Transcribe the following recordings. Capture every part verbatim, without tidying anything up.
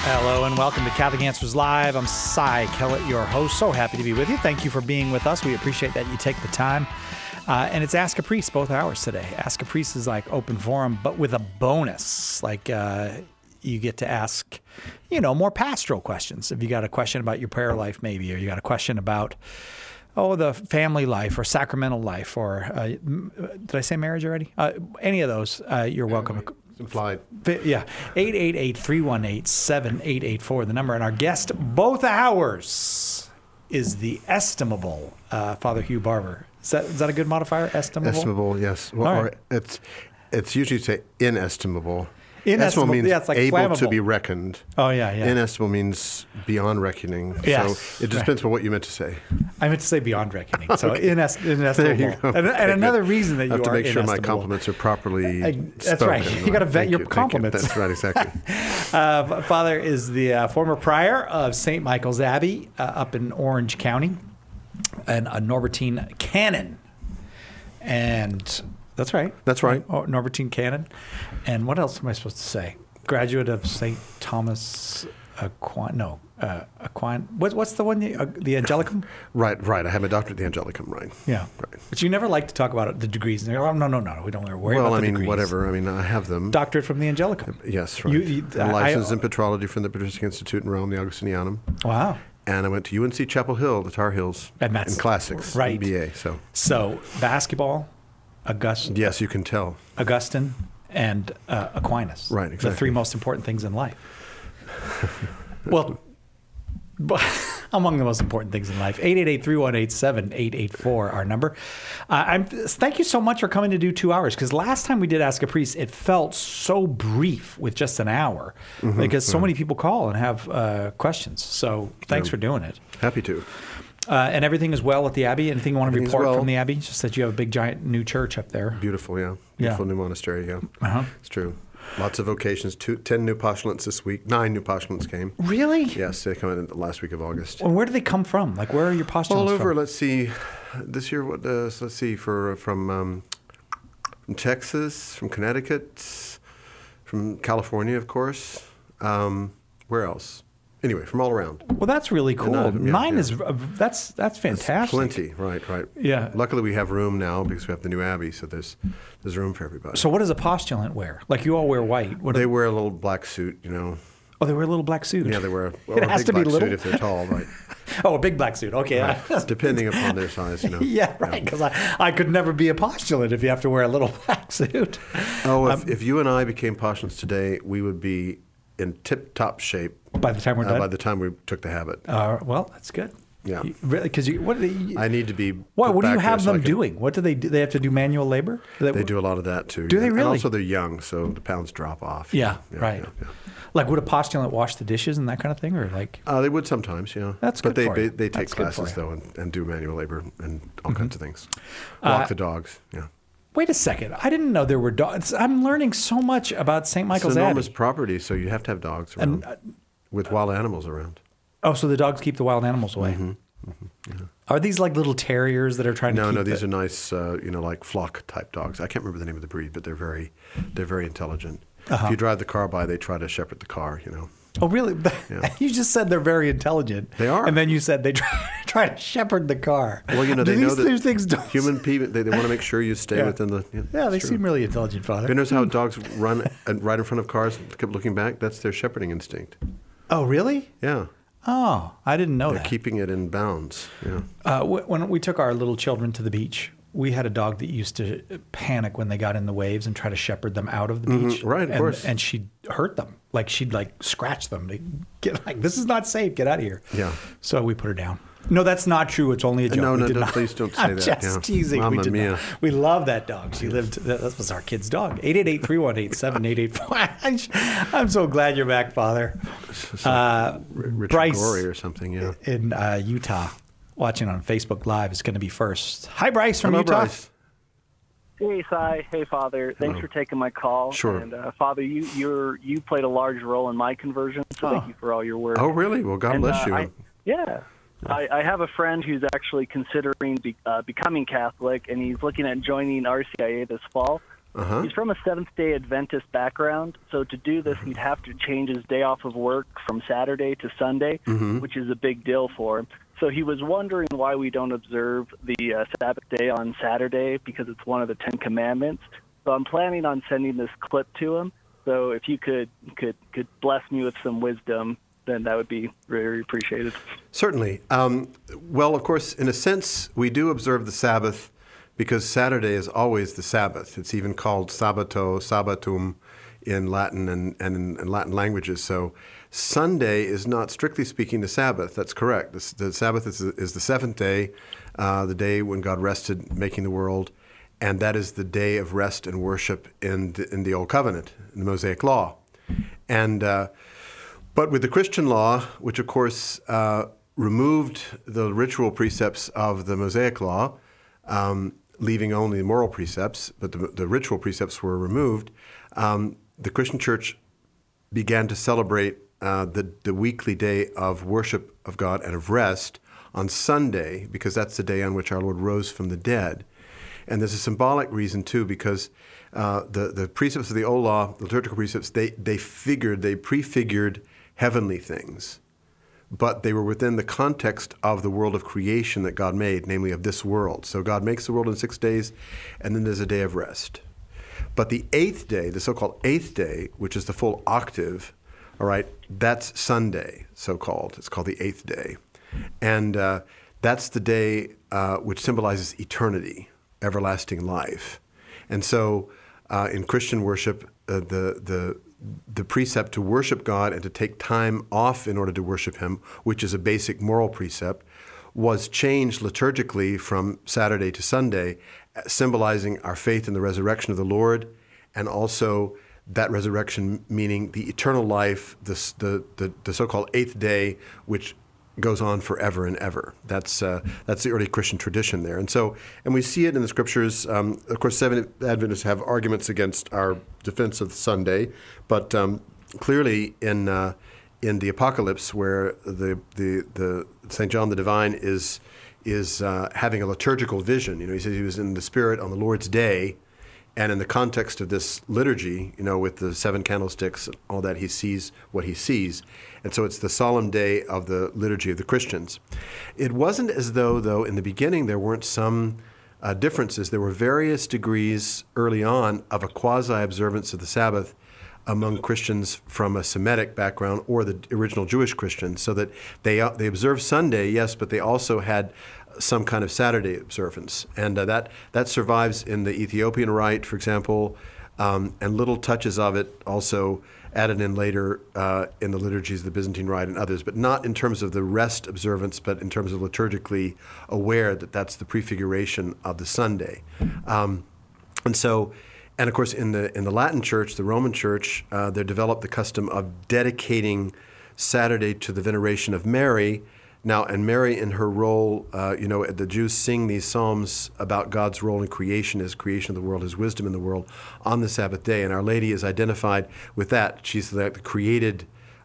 Hello and welcome to Catholic Answers Live. I'm Cy Kellett, your host. So happy to be with you. Thank you for being with us. We appreciate that you take the time. Uh, and it's Ask a Priest both hours today. Ask a Priest is like open forum, but with a bonus. Like uh, you get to ask, you know, more pastoral questions. If you got a question about your prayer life, maybe, or you got a question about, oh, the family life or sacramental life, or uh, did I say marriage already? Uh, any of those, uh, you're welcome. Implied. Yeah. eight eight eight, three one eight, seven eight eight four, the number. And our guest both hours is the estimable uh, Father Hugh Barber. Is that, is that a good modifier? Estimable? Estimable, yes. Well, All right. or it's it's usually say inestimable. Inestimable means yeah, it's like able flammable. to be reckoned. Oh, yeah, yeah. Inestimable means beyond reckoning. Yes, So it depends on what you meant to say. I meant to say beyond reckoning. So Okay. ines- inestimable. There you go. And, Okay, and another good. reason that you I have to are make sure my inestimable. compliments are properly Uh, that's spoken. right. You gotta vet Thank your you, thank you. compliments. That's right, exactly. Uh, Father is the uh, former prior of Saint Michael's Abbey uh, up in Orange County, and a Norbertine canon. And that's right. That's right. Oh, Norbertine canon. And what else am I supposed to say? Graduate of Saint Thomas Aquin. No, uh, Aquin. What, what's the one? Uh, the Angelicum? Right, right. I have my doctorate at the Angelicum, right. Yeah. Right. But you never like to talk about the degrees. And they're like, oh, no, no, no. We don't worry Well, about I the mean, degrees. whatever. I mean, I have them. Doctorate from the Angelicum. Yes, right. You- you- I'm I- licensed in Patrology from the Patristic Institute in Rome, the Augustinianum. Wow. And I went to U N C Chapel Hill, the Tar Heels, And that's- in classics, right. M B A. So So basketball, August, yes, you can tell. Augustine, and uh, Aquinas. Right, The exactly. three most important things in life. Well, but among the most important things in life. eight eight eight, three one eight, seven eight eight four, our number. Uh, I'm, thank you so much for coming to do two hours, because last time we did Ask a Priest, it felt so brief with just an hour, Mm-hmm, because so many people call and have uh, questions. So thanks Yeah. for doing it. Happy to. Uh, and everything is well at the Abbey? Anything you want to Everything's report well. from the Abbey? Just that you have a big, giant new church up there. Beautiful, yeah. Beautiful new monastery, yeah. Uh-huh. It's true. Lots of vocations. Two, ten new postulants this week. Nine new postulants came. Really? Yes, they come in the last week of August. Well, where do they come from? Like, where are your postulants All over. from? Let's see. This year, what? Uh, let's see. For from um, from Texas, from Connecticut, from California, of course. Um, where else? Anyway, from all around. Well, that's really cool. nine of them, yeah, Nine yeah. is uh, that's that's fantastic. Plenty. Right, right. Yeah. Luckily, we have room now because we have the new abbey, so there's there's room for everybody. So, what does a postulant wear? Like, you all wear white. What They do, wear a little black suit, you know. oh, they wear a little black suit. Yeah, they wear a, well, It a has big to be black little? suit if they're tall, right? Oh, a big black suit. Okay. Right. Depending upon their size, you know. Yeah, right. Because I, I could never be a postulant if you have to wear a little black suit. Oh, if, Um, if you and I became postulants today, we would be in tip-top shape By the time we're uh, done. by the time we took the habit. Uh, well, that's good. Yeah. You, really? Because you what? Do they, I need to be. why? put What do you back there have so I them can- doing? What do they do? They have to do manual labor. Do They do a lot of that too. Do yeah. they really? And also, they're young, so the pounds drop off. Yeah, right. yeah, yeah. Like, would a postulant wash the dishes and that kind of thing, or like? Uh, they would sometimes, yeah. That's but good they, for they you. they take That's good for classes you. though and, and do manual labor and all kinds of things. Uh, Walk the dogs. Yeah. Wait a second. I didn't know there were dogs. I'm learning so much about Saint It's Michael's enormous Abbey. property, so you have to have dogs around And, uh, with wild animals around. Oh, so the dogs keep the wild animals away. Are these like little terriers that are trying Mm-hmm. No, to keep no, these the, are nice, uh, you know, like flock type dogs. I can't remember the name of the breed, but they're very, they're very intelligent. Uh-huh. If you drive the car by, they try to shepherd the car. You know, Oh, really? Yeah. You just said they're very intelligent. They are. And then you said they try, try to shepherd the car. well, you know, Do they know these, that these things don't... human people they, they want to make sure you stay Yeah. within the. You know, Yeah, they it's true. seem really intelligent, Father. You notice how dogs run and right in front of cars, kept looking back. That's their shepherding instinct. Oh, really? Yeah, Oh, I didn't know they're that. keeping it in bounds. Yeah. Uh, wh- when we took our little children to the beach, we had a dog that used to panic when they got in the waves and try to shepherd them out of the beach. right, of and, course. And she'd hurt them. Like, she'd like scratch them. To get like, this is not safe. Get out of here. Yeah. So we put her down. No, that's not true. It's only a joke. No, We no, did no, not- please don't say I'm that. just Yeah. teasing. we Mamma did mia. not. We love that dog. She lived. That was our kid's dog. eight eight eight, three one eight, seven eight eight four. I'm so glad you're back, Father. Uh, Richard Bryce Gorey or something. Yeah. in uh, Utah, watching on Facebook Live, is going to be first. Hi, Bryce from Hello, Utah. Bryce. Hey, Cy. Hey, Father. Thanks Hello. for taking my call. Sure. And uh, Father, you you're you played a large role in my conversion, so Oh. thank you for all your work. Oh, really? Well, God And, bless uh, you. I, yeah. I, I have a friend who's actually considering be, uh, becoming Catholic, and he's looking at joining R C I A this fall. Uh-huh. He's from a Seventh-day Adventist background, so to do this, he'd have to change his day off of work from Saturday to Sunday, Mm-hmm. which is a big deal for him. So he was wondering why we don't observe the uh, Sabbath day on Saturday, because it's one of the Ten Commandments. So I'm planning on sending this clip to him. So if you could could could bless me with some wisdom, then that would be very appreciated. Certainly. Um, well, of course, in a sense, we do observe the Sabbath because Saturday is always the Sabbath. It's even called Sabbato, Sabbatum in Latin and, and in, in Latin languages. So Sunday is not strictly speaking the Sabbath. That's correct. The, the Sabbath is, is the seventh day, uh, the day when God rested, making the world. And that is the day of rest and worship in the, in the Old Covenant, in the Mosaic Law. And uh, but with the Christian law, which of course uh, removed the ritual precepts of the Mosaic Law, um, leaving only the moral precepts, but the, the ritual precepts were removed, um, the Christian Church began to celebrate uh, the, the weekly day of worship of God and of rest on Sunday, because that's the day on which our Lord rose from the dead. And there's a symbolic reason, too, because uh, the, the precepts of the Old Law, the liturgical precepts, they, they figured, they prefigured heavenly things. But they were within the context of the world of creation that God made, namely of this world. So God makes the world in six days, and then there's a day of rest. But the eighth day, the so-called eighth day, which is the full octave, all right, that's Sunday, so-called. It's called the eighth day. And uh, that's the day uh, which symbolizes eternity, everlasting life. And so uh, in Christian worship, uh, the, the, the precept to worship God and to take time off in order to worship Him, which is a basic moral precept, was changed liturgically from Saturday to Sunday, symbolizing our faith in the resurrection of the Lord, and also that resurrection meaning the eternal life, the, the, the, the so-called eighth day, which goes on forever and ever. That's uh, that's the early Christian tradition there. And so, and we see it in the scriptures. Um, of course, Seventh Adventists have arguments against our defense of Sunday, but um, clearly in uh, in the Apocalypse, where the the the Saint John the Divine is is uh, having a liturgical vision. You know, he says he was in the Spirit on the Lord's day. And in the context of this liturgy, you know, with the seven candlesticks and all that, he sees what he sees. And so it's the solemn day of the liturgy of the Christians. It wasn't as though, though, in the beginning there weren't some uh, differences. There were various degrees early on of a quasi-observance of the Sabbath among Christians from a Semitic background or the original Jewish Christians, so that they uh, they observed Sunday, yes, but they also had some kind of Saturday observance. And uh, that that survives in the Ethiopian rite, for example, um, and little touches of it also added in later uh, in the liturgies of the Byzantine rite and others, but not in terms of the rest observance, but in terms of liturgically aware that that's the prefiguration of the Sunday. Um, and so, and of course, in the in the Latin Church, the Roman Church, uh, they developed the custom of dedicating Saturday to the veneration of Mary. Now, and Mary in her role, uh, you know, the Jews sing these psalms about God's role in creation, His creation of the world, His wisdom in the world on the Sabbath day. And Our Lady is identified with that. She's the, the created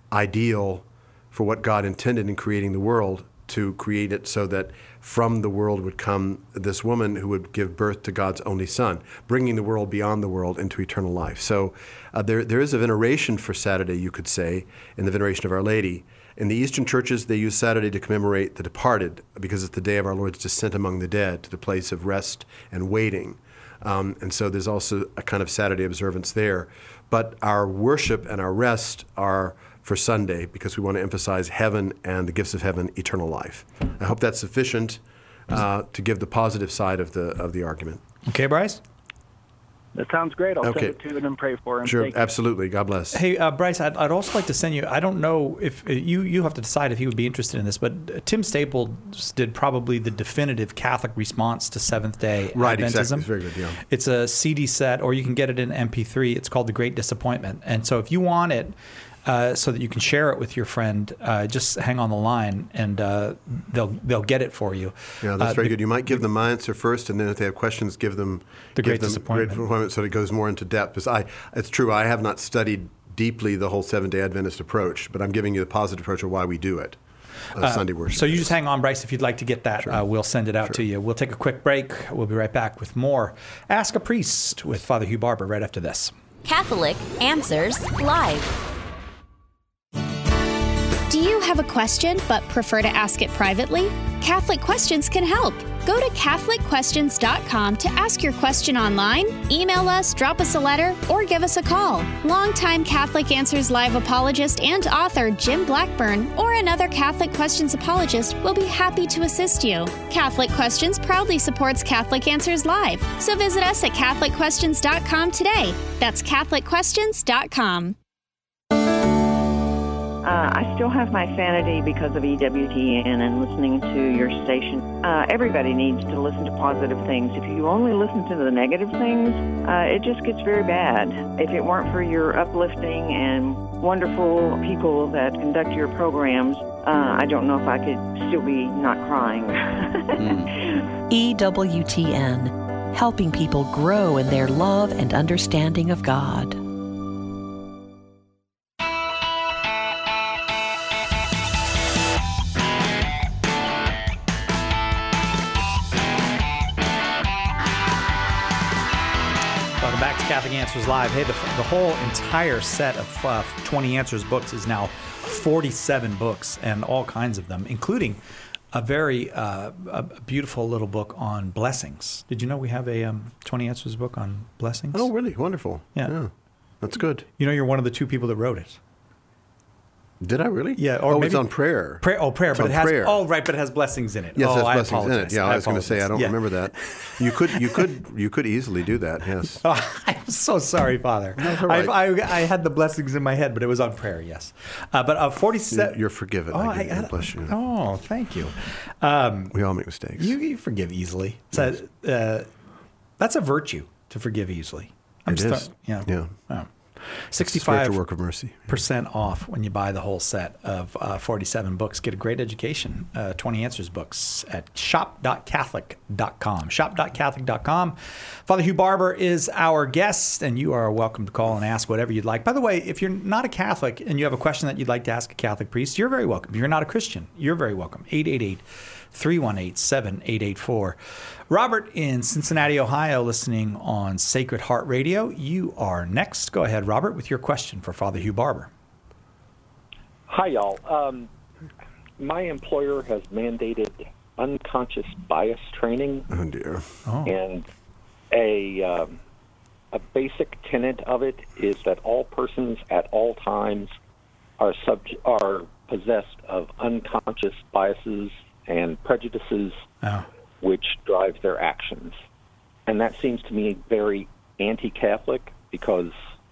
ideal for what God intended in creating the world, to create it so that from the world would come this woman who would give birth to God's only Son, bringing the world beyond the world into eternal life. So uh, there, there is a veneration for Saturday, you could say, in the veneration of Our Lady. In the Eastern churches, they use Saturday to commemorate the departed, because it's the day of our Lord's descent among the dead to the place of rest and waiting. Um, and so there's also a kind of Saturday observance there. But our worship and our rest are for Sunday, because we want to emphasize heaven and the gifts of heaven, eternal life. I hope that's sufficient uh, to give the positive side of the of the argument. Okay, Bryce? That sounds great. I'll Okay. send it to him and pray for him. Sure, Thank you. absolutely. God bless. Hey, uh, Bryce, I'd, I'd also like to send you, I don't know if uh, you, you have to decide if he would be interested in this, but uh, Tim Staples did probably the definitive Catholic response to Seventh-day Right, Adventism. exactly. It's very good, yeah. It's a C D set, or you can get it in M P three. It's called The Great Disappointment. And so if you want it, Uh, so that you can share it with your friend, uh, just hang on the line, and uh, they'll they'll get it for you. Yeah, that's uh, very the, good. You might give them my answer first, and then if they have questions, give them The give Great them Disappointment. Great Disappointment, so that it goes more into depth. Because I, it's true, I have not studied deeply the whole Seventh-day Adventist approach, but I'm giving you the positive approach of why we do it. uh, Uh, Sunday worship. So you just hang on, Bryce. If you'd like to get that, Sure. uh, we'll send it out Sure. to you. We'll take a quick break. We'll be right back with more Ask a Priest with Father Hugh Barber right after this. Catholic Answers Live. Do you have a question but prefer to ask it privately? Catholic Questions can help. Go to Catholic Questions dot com to ask your question online, email us, drop us a letter, or give us a call. Longtime Catholic Answers Live apologist and author Jim Blackburn or another Catholic Questions apologist will be happy to assist you. Catholic Questions proudly supports Catholic Answers Live, so visit us at Catholic Questions dot com today. That's Catholic Questions dot com. Uh, I still have my sanity because of E W T N and listening to your station. Uh, everybody needs to listen to positive things. If you only listen to the negative things, uh, it just gets very bad. If it weren't for your uplifting and wonderful people that conduct your programs, uh, I don't know if I could still be not crying. mm. E W T N, helping people grow in their love and understanding of God. Catholic Answers Live. Hey, the, the whole entire set of uh, twenty Answers books is now forty-seven books, and all kinds of them, including a very uh, a beautiful little book on blessings. Did you know we have a um, twenty Answers book on blessings? Oh, really? Wonderful. Yeah. yeah. That's good. You know, you're one of the two people that wrote it. Did I really? Yeah. Or oh, maybe, it's on prayer. prayer. Oh, prayer. It's but on it has. prayer. Oh, right. But it has blessings in it. Yes, oh, it has I blessings apologize. in it. Yeah, I, I was going to say I don't yeah. remember that. You could, you could, you could easily do that. Yes. Oh, I'm so sorry, Father. No, all right. I, I, I had the blessings in my head, but it was on prayer. Yes. Uh, but uh, forty-seven. You're forgiven. Oh, I, I, God I bless you. Oh, thank you. Um, we all make mistakes. You, you forgive easily. So, uh, that's a virtue to forgive easily. I'm it stu- is. Yeah. Yeah. Oh. sixty-five Spiritual work of mercy. Percent off when you buy the whole set of uh, forty-seven books. Get a great education. Uh, twenty Answers books at shop dot catholic dot com. shop dot catholic dot com. Father Hugh Barber is our guest, and you are welcome to call and ask whatever you'd like. By the way, if you're not a Catholic and you have a question that you'd like to ask a Catholic priest, you're very welcome. If you're not a Christian, you're very welcome. eight eight eight, three one eight, seven eight eight four. Robert in Cincinnati, Ohio, listening on Sacred Heart Radio. You are next. Go ahead, Robert, with your question for Father Hugh Barber. Hi, y'all. Um, my employer has mandated unconscious bias training. Oh, dear. Oh. And a, um, a basic tenet of it is that all persons at all times are subject, are possessed of unconscious biases and prejudices, Oh. which drive their actions. And that seems to me very anti-Catholic, because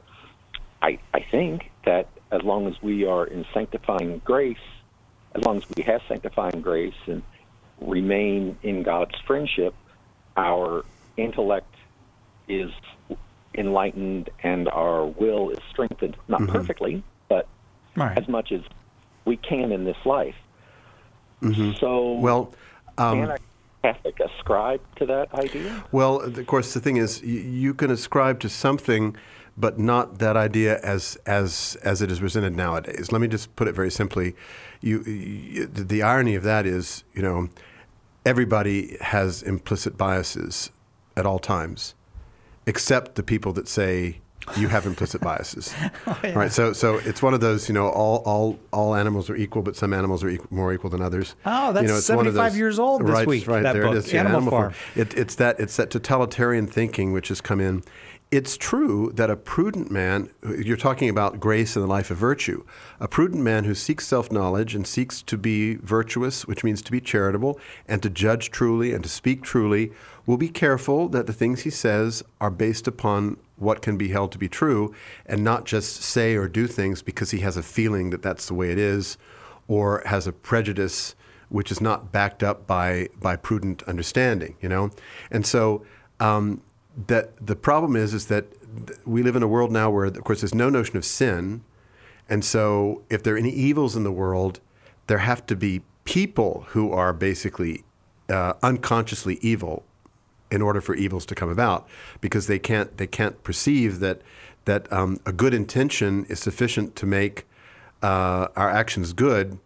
I, I think that as long as we are in sanctifying grace, as long as we have sanctifying grace and remain in God's friendship, our intellect is enlightened and our will is strengthened. Not Mm-hmm. perfectly, but Right. as much as we can in this life. Mm-hmm. So, well, um, can a Catholic ascribe to that idea? Well, of course, the thing is, you, you can ascribe to something, but not that idea as as as it is presented nowadays. Let me just put it very simply. You, you the irony of that is, you know, everybody has implicit biases at all times, except the people that say you have implicit biases. Oh, yeah. Right. So so it's one of those, you know, all all all animals are equal, but some animals are equal, more equal than others. Oh, that's you know, it's one of seventy-five those- years old this right, week, Right, that there book, it is. Yeah, Animal Animal Farm. Farm. It, it's that it's that totalitarian thinking which has come in. It's true that a prudent man, you're talking about grace in the life of virtue, a prudent man who seeks self-knowledge and seeks to be virtuous, which means to be charitable, and to judge truly and to speak truly, will be careful that the things he says are based upon what can be held to be true, and not just say or do things because he has a feeling that that's the way it is, or has a prejudice which is not backed up by by prudent understanding, you know? And so um, that the problem is is that we live in a world now where, of course, there's no notion of sin, and so if there are any evils in the world, there have to be people who are basically uh, unconsciously evil in order for evils to come about, because they can't they can't perceive that that um, a good intention is sufficient to make uh, our actions good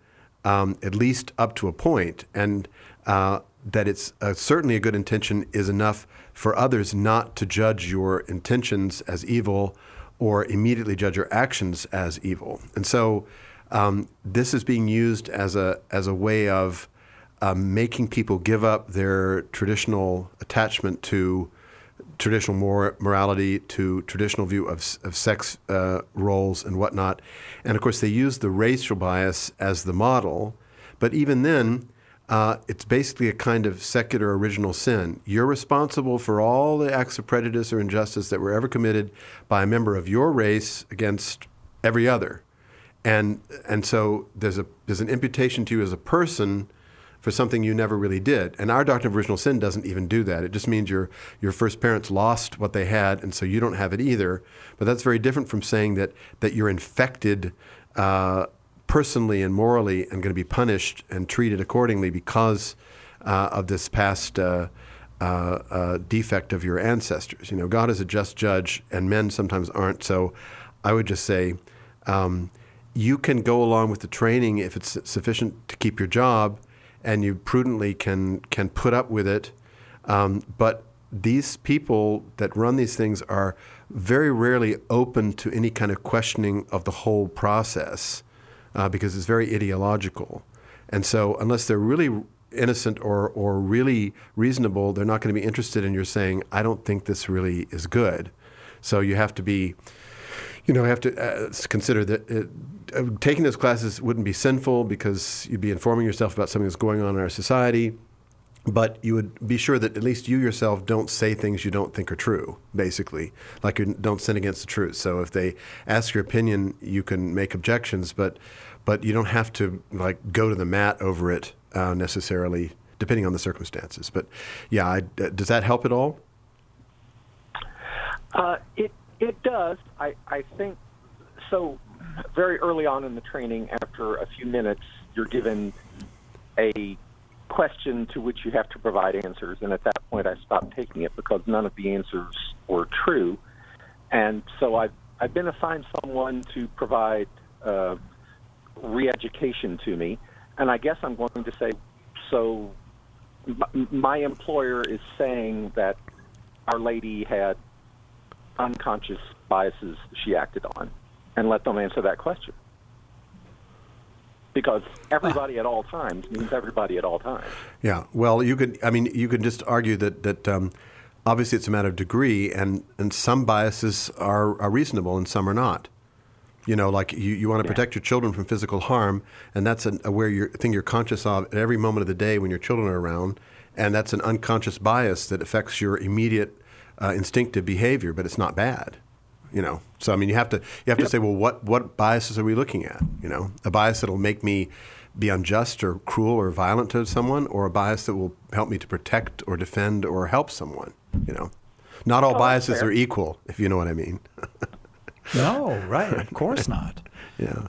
um, at least up to a point, and uh, that it's uh, certainly a good intention is enough for others not to judge your intentions as evil or immediately judge your actions as evil. And so um, this is being used as a as a way of um, making people give up their traditional attachment to traditional mor- morality, to traditional view of, of sex uh, roles and whatnot. And of course, they use the racial bias as the model. But even then, uh, it's basically a kind of secular original sin. You're responsible for all the acts of prejudice or injustice that were ever committed by a member of your race against every other. And and so there's a there's an imputation to you as a person for something you never really did. And our doctrine of original sin doesn't even do that. It just means your your first parents lost what they had, and so you don't have it either. But that's very different from saying that that you're infected uh, personally and morally and going to be punished and treated accordingly because uh, of this past uh, uh, uh, defect of your ancestors. You know, God is a just judge, and men sometimes aren't. So I would just say um, you can go along with the training if it's sufficient to keep your job, and you prudently can can put up with it. Um, but these people that run these things are very rarely open to any kind of questioning of the whole process uh, because it's very ideological. And so unless they're really innocent or, or really reasonable, they're not going to be interested in your saying, I don't think this really is good. So you have to be, you know, have to uh, consider that it, uh, taking those classes wouldn't be sinful because you'd be informing yourself about something that's going on in our society, but you would be sure that at least you yourself don't say things you don't think are true, basically, like you don't sin against the truth. So if they ask your opinion, you can make objections, but but you don't have to like go to the mat over it uh, necessarily, depending on the circumstances. But yeah, I, uh, does that help at all? Uh, it it does. I, I think so. Very early on in the training, after a few minutes, you're given a question to which you have to provide answers. And at that point, I stopped taking it because none of the answers were true. And so I've, I've been assigned someone to provide uh, re-education to me. And I guess I'm going to say, so m- my employer is saying that Our Lady had unconscious biases she acted on, and let them answer that question. Because everybody at all times means everybody at all times. Yeah, well, you could, I mean, you could just argue that, that um, obviously it's a matter of degree, and, and some biases are, are reasonable and some are not. You know, like you, you want to protect yeah. your children from physical harm, and that's an, a where you're, a thing you're conscious of at every moment of the day when your children are around, and that's an unconscious bias that affects your immediate uh, instinctive behavior, but it's not bad. You know, so I mean, you have to you have yep. to say, well, what what biases are we looking at? You know, a bias that'll make me be unjust or cruel or violent to someone, or a bias that will help me to protect or defend or help someone. You know, not all oh, biases are equal, if you know what I mean. No, right? Of course not. Yeah.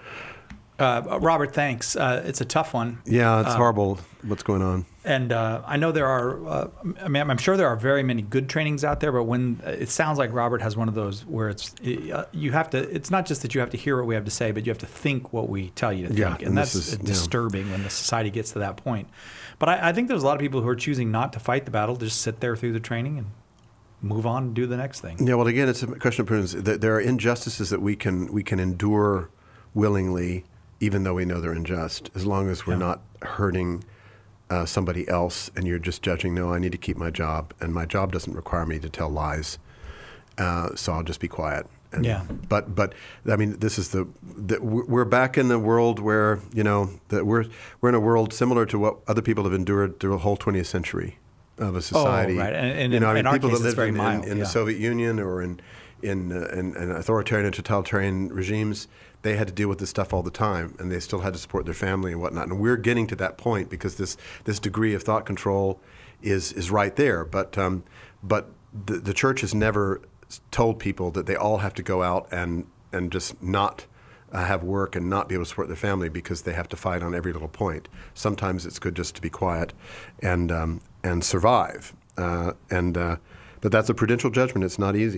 Uh, Robert, thanks. Uh, it's a tough one. Yeah, it's um, horrible what's going on. And uh, I know there are, uh, I mean, I'm sure there are very many good trainings out there, but when it sounds like Robert has one of those where it's, uh, you have to, it's not just that you have to hear what we have to say, but you have to think what we tell you to yeah, think. And, and that's is, disturbing yeah. when the society gets to that point. But I, I think there's a lot of people who are choosing not to fight the battle, to just sit there through the training and move on and do the next thing. Yeah, well, again, it's a question of prudence. There are injustices that we can we can endure willingly, even though we know they're unjust, as long as we're yeah. not hurting uh, somebody else and you're just judging, no, I need to keep my job, and my job doesn't require me to tell lies, uh, so I'll just be quiet. And, yeah. But, but I mean, this is the, the, we're back in the world where, you know, that we're, we're in a world similar to what other people have endured through the whole twentieth century of a society. Oh, right. And, and you know, in, I mean, in our people case, that lived it's very in, mild. in, in yeah. the Soviet Union or in in, uh, in in authoritarian and totalitarian regimes, they had to deal with this stuff all the time, and they still had to support their family and whatnot. And we're getting to that point because this this degree of thought control is is right there. But um, but the, the church has never told people that they all have to go out and and just not uh, have work and not be able to support their family because they have to fight on every little point. Sometimes it's good just to be quiet and um, and survive. Uh, and uh, but that's a prudential judgment. It's not easy.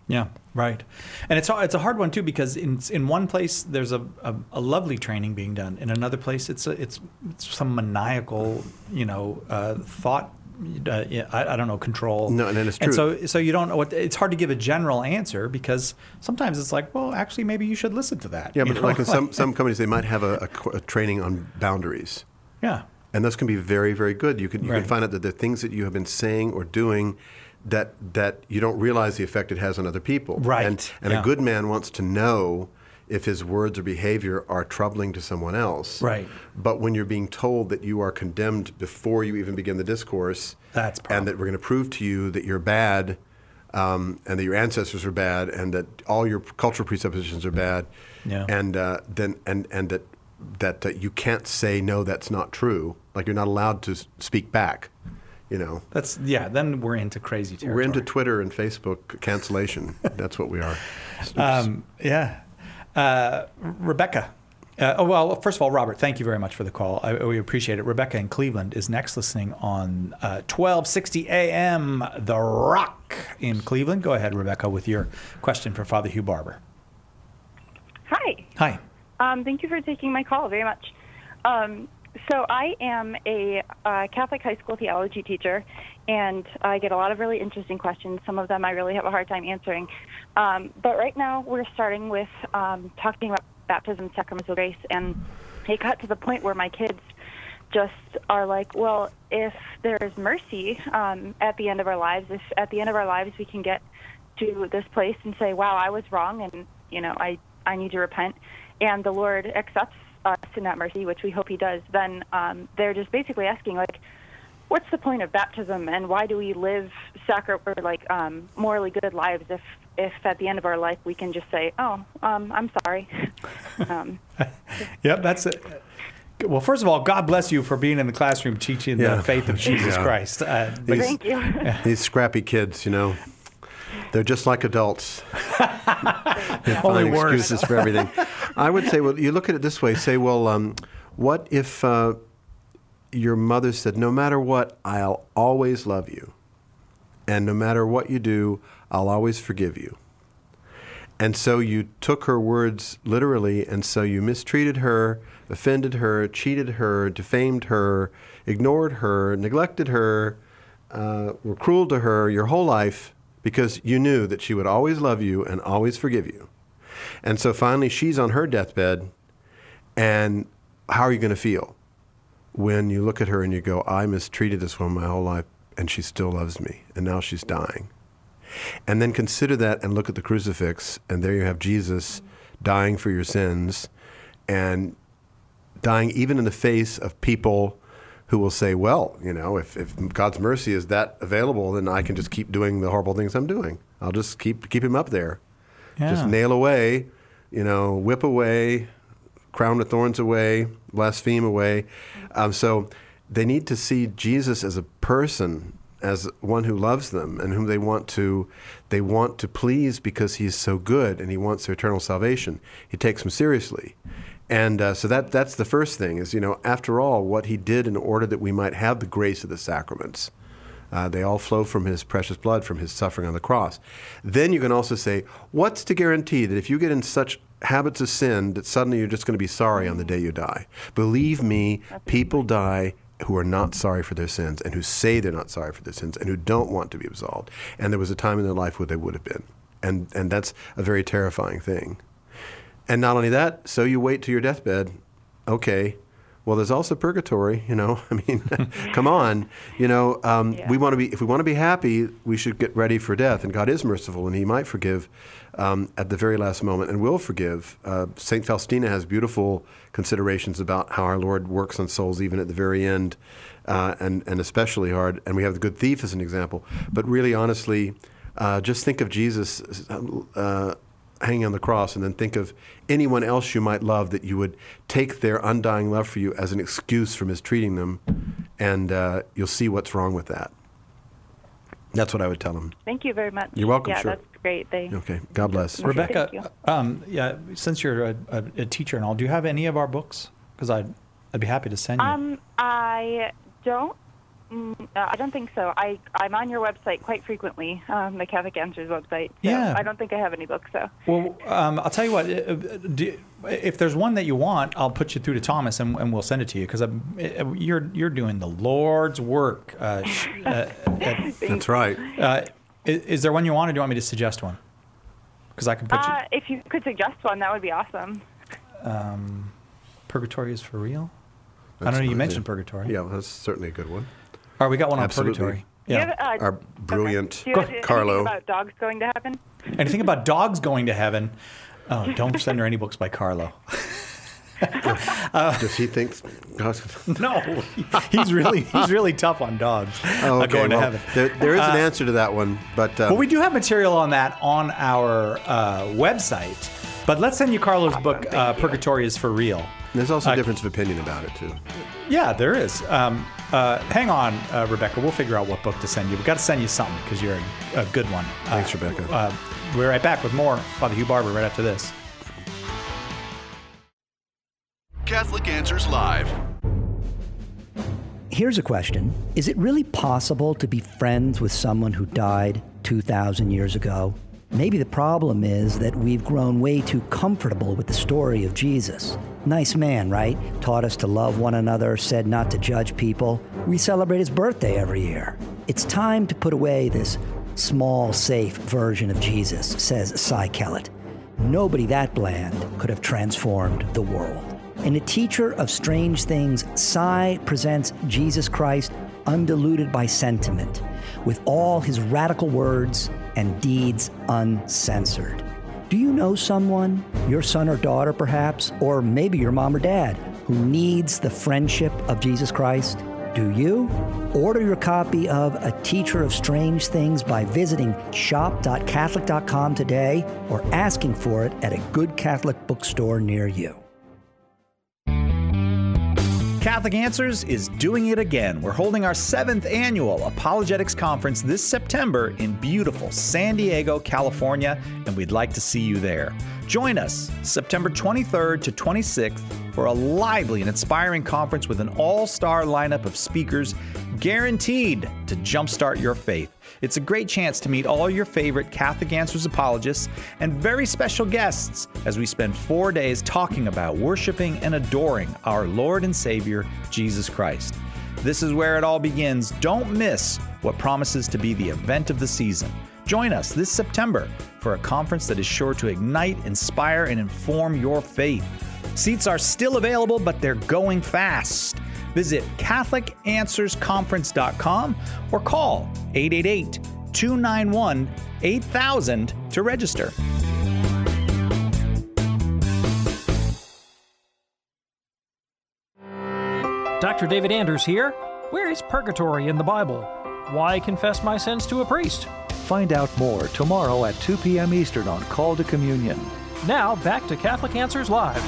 Yeah, right. And it's it's a hard one too, because in in one place there's a, a, a lovely training being done. In another place it's a, it's, it's some maniacal, you know, uh, thought. Uh, yeah, I, I don't know, control. No, and then it's true. And so, so you don't know what. It's hard to give a general answer, because sometimes it's like, well, actually, maybe you should listen to that. Yeah, you but know? like in some some companies, they might have a, a, a training on boundaries. Yeah. And those can be very, very good. You can you Right. can find out that the things that you have been saying or doing that that you don't realize the effect it has on other people. Right. And, and Yeah. a good man wants to know if his words or behavior are troubling to someone else. Right. But when you're being told that you are condemned before you even begin the discourse, That's and that we're going to prove to you that you're bad, um, and that your ancestors are bad, and that all your cultural presuppositions are bad, Yeah. and uh, then and and that that uh, you can't say no, that's not true. Like you're not allowed to s- speak back. You know. That's yeah. Then we're into crazy territory. We're into Twitter and Facebook cancellation. That's what we are. Um, yeah. Uh, Rebecca. Uh, oh, well, first of all, Robert, thank you very much for the call. I, we appreciate it. Rebecca in Cleveland is next, listening on uh, twelve sixty A M, The Rock in Cleveland. Go ahead, Rebecca, with your question for Father Hugh Barber. Hi. Hi. Um, thank you for taking my call very much. Um, so I am a uh, Catholic high school theology teacher, and I get a lot of really interesting questions. Some of them I really have a hard time answering. Um, but right now we're starting with um, talking about baptism, sacraments of grace, and it got to the point where my kids just are like, well, if there's mercy um, at the end of our lives, if at the end of our lives we can get to this place and say, wow, I was wrong, and, you know, I, I need to repent, and the Lord accepts us in that mercy, which we hope he does, then um, they're just basically asking, like, what's the point of baptism, and why do we live sacri- or like um, morally good lives if, if at the end of our life we can just say, oh, um, I'm sorry. um, Yep, that's it. Well, first of all, God bless you for being in the classroom teaching Yeah. the faith of Jesus Yeah. Christ. Uh, but- These- Thank you. These scrappy kids, you know, they're just like adults. They Only find worse. excuses for everything. I would say, well, you look at it this way. Say, well, um, what if uh, your mother said, no matter what, I'll always love you. And no matter what you do, I'll always forgive you. And so you took her words literally, and so you mistreated her, offended her, cheated her, defamed her, ignored her, neglected her, uh, were cruel to her your whole life because you knew that she would always love you and always forgive you. And so finally she's on her deathbed, and how are you going to feel when you look at her and you go, I mistreated this woman my whole life and she still loves me, and now she's dying? And then consider that and look at the crucifix, and there you have Jesus dying for your sins, and dying even in the face of people who will say, well, you know, if, if God's mercy is that available, then I can just keep doing the horrible things I'm doing. I'll just keep keep him up there. Yeah. Just nail away, you know, whip away, crown of thorns away, blaspheme away. Um, so they need to see Jesus as a person, as one who loves them and whom they want to they want to please because he's so good and he wants their eternal salvation. He takes them seriously. And uh, so that that's the first thing is, you know, after all, what he did in order that we might have the grace of the sacraments. Uh, they all flow from his precious blood, from his suffering on the cross. Then you can also say, what's to guarantee that if you get in such habits of sin that suddenly you're just going to be sorry on the day you die? Believe me, people die who are not sorry for their sins and who say they're not sorry for their sins and who don't want to be absolved. And there was a time in their life where they would have been. And and that's a very terrifying thing. And not only that, so you wait to your deathbed. Okay, well, there's also purgatory, you know. I mean, come on. You know, um, Yeah. we want to be, if we want to be happy, we should get ready for death. And God is merciful, and he might forgive um, at the very last moment and will forgive. Uh, Saint Faustina has beautiful considerations about how our Lord works on souls even at the very end, uh, and, and especially hard. And we have the good thief as an example. But really, honestly, uh, just think of Jesus uh, hanging on the cross, and then think of anyone else you might love that you would take their undying love for you as an excuse for mistreating them, and uh, you'll see what's wrong with that. That's what I would tell them. Thank you very much. You're welcome, Yeah, sure. that's great. They, Okay, God bless. Thank Rebecca, you. um, yeah, since you're a, a, a teacher and all, do you have any of our books? Because I'd, I'd be happy to send you. Um, I don't Mm, uh, I don't think so. I, I'm on your website quite frequently, um, the Catholic Answers website. So Yeah. I don't think I have any books, though. Well, um, I'll tell you what. uh, Do, if there's one that you want, I'll put you through to Thomas, and, and we'll send it to you because you're you're doing the Lord's work. Uh, sh- uh, at, That's right. Uh, is, is there one you want, or do you want me to suggest one? Because I can put you. Uh, if you could suggest one, that would be awesome. Um, Purgatory is for real. I That's don't know. You fine, mentioned yeah. Purgatory. Yeah, well, that's certainly a good one. All right, we got one on Absolutely. Purgatory. Do you Yeah. have, uh, Our brilliant do you have anything Carlo. about dogs going to heaven? Anything about dogs going to heaven? Oh, don't send her any books by Carlo. Does he think? No, he's really he's really tough on dogs Oh, uh, okay. going to well, heaven. There, there is an Uh, answer to that one, but uh, Well, we do have material on that on our uh, website. But let's send you Carlo's book, uh, Purgatory is for Real. there's also uh, a difference of opinion about it too. Yeah, there is. Um, uh, hang on, uh, Rebecca. We'll figure out what book to send you. We've got to send you something because you're a, a good one. Thanks, Uh, Rebecca. Uh, we're right back with more Father Hugh Barber right after this. Catholic Answers Live. Here's a question. Is it really possible to be friends with someone who died two thousand years ago? Maybe the problem is that we've grown way too comfortable with the story of Jesus. Nice man, right? Taught us to love one another, said not to judge people. We celebrate his birthday every year. It's time to put away this small, safe version of Jesus, says Cy Kellett. Nobody that bland could have transformed the world. In A Teacher of Strange Things, Cy presents Jesus Christ undiluted by sentiment, with all his radical words and deeds uncensored. Do you know someone, your son or daughter perhaps, or maybe your mom or dad, who needs the friendship of Jesus Christ? Do you? Order your copy of A Teacher of Strange Things by visiting shop dot catholic dot com today or asking for it at a good Catholic bookstore near you. Catholic Answers is doing it again. We're holding our seventh annual Apologetics Conference this September in beautiful San Diego, California, and we'd like to see you there. Join us September twenty-third to twenty-sixth for a lively and inspiring conference with an all-star lineup of speakers guaranteed to jumpstart your faith. It's a great chance to meet all your favorite Catholic Answers apologists and very special guests as we spend four days talking about worshiping and adoring our Lord and Savior, Jesus Christ. This is where it all begins. Don't miss what promises to be the event of the season. Join us this September for a conference that is sure to ignite, inspire, and inform your faith. Seats are still available, but they're going fast. Visit Catholic Answers Conference dot com or call eight eight eight, two nine one, eight thousand to register. Doctor David Anders here. Where is purgatory in the Bible? Why confess my sins to a priest? Find out more tomorrow at two p.m. Eastern on Call to Communion. Now, back to Catholic Answers Live.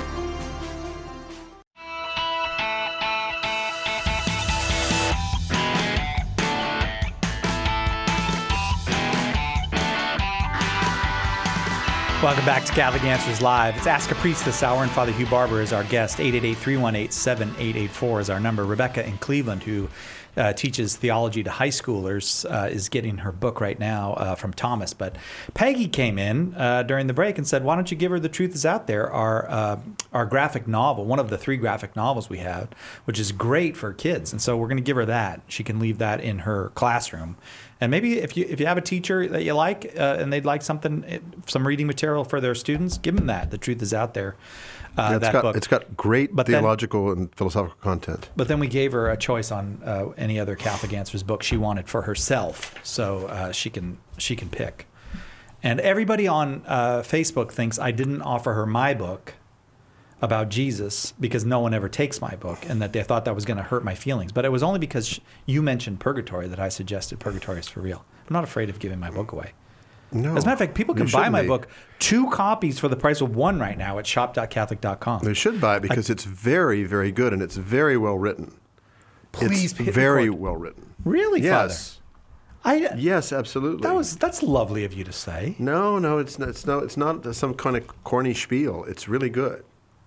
Welcome back to Catholic Answers Live. It's Ask a Priest this hour, and Father Hugh Barber is our guest. eight eight eight, three one eight, seven eight eight four is our number. Rebecca in Cleveland, who uh, teaches theology to high schoolers, uh, is getting her book right now uh, from Thomas. But Peggy came in uh, during the break and said, why don't you give her The Truth Is Out There, our, uh, our graphic novel, one of the three graphic novels we have, which is great for kids. And so we're going to give her that. She can leave that in her classroom. And maybe if you if you have a teacher that you like uh, and they'd like something, some reading material for their students, give them that. The Truth Is Out There. Uh, yeah, it's that got, book. It's got great but theological then, and philosophical content. But then we gave her a choice on uh, any other Catholic Answers book she wanted for herself, so uh, she can she can pick. And everybody on uh, Facebook thinks I didn't offer her my book about Jesus because no one ever takes my book, and that they thought that was going to hurt my feelings. But it was only because you mentioned purgatory that I suggested Purgatory is for Real. I'm not afraid of giving my book away. No. As a matter of fact, people can buy my be. book, two copies for the price of one right now at shop dot catholic dot com. They should buy it because I, it's very, very good and it's very well written. Please, it's very record. well written. Really, yes. Father? I, yes, absolutely. That was that's lovely of you to say. No, no, it's not, it's no, it's not some kind of corny spiel. It's really good.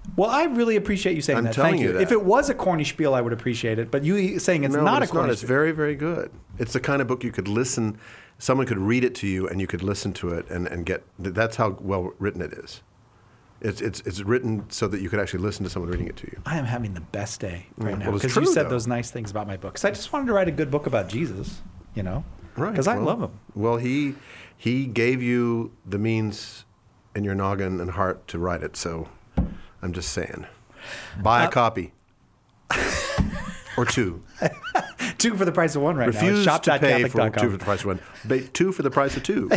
Well, I really appreciate you saying I'm that. telling Thank you you. that. If it was a corny spiel, I would appreciate it. But you saying it's no, not but a it's corny not. It's spiel. very, very good. It's the kind of book you could listen, someone could read it to you and you could listen to it and, and get, that's how well written it is. It's, it's, it's written so that you could actually listen to someone reading it to you. I am having the best day right Yeah, now well, it's because you true, said though. those nice things about my book. Because I just wanted to write a good book about Jesus, you know, Right. because I well, love him. Well, he, he gave you the means in your noggin and heart to write it, so I'm just saying. Buy a Uh, copy. Or two. Two for the price of one right Refuse now. Shop to dot pay catholic for dot com. two for the price of one. Ba- two for the price of two.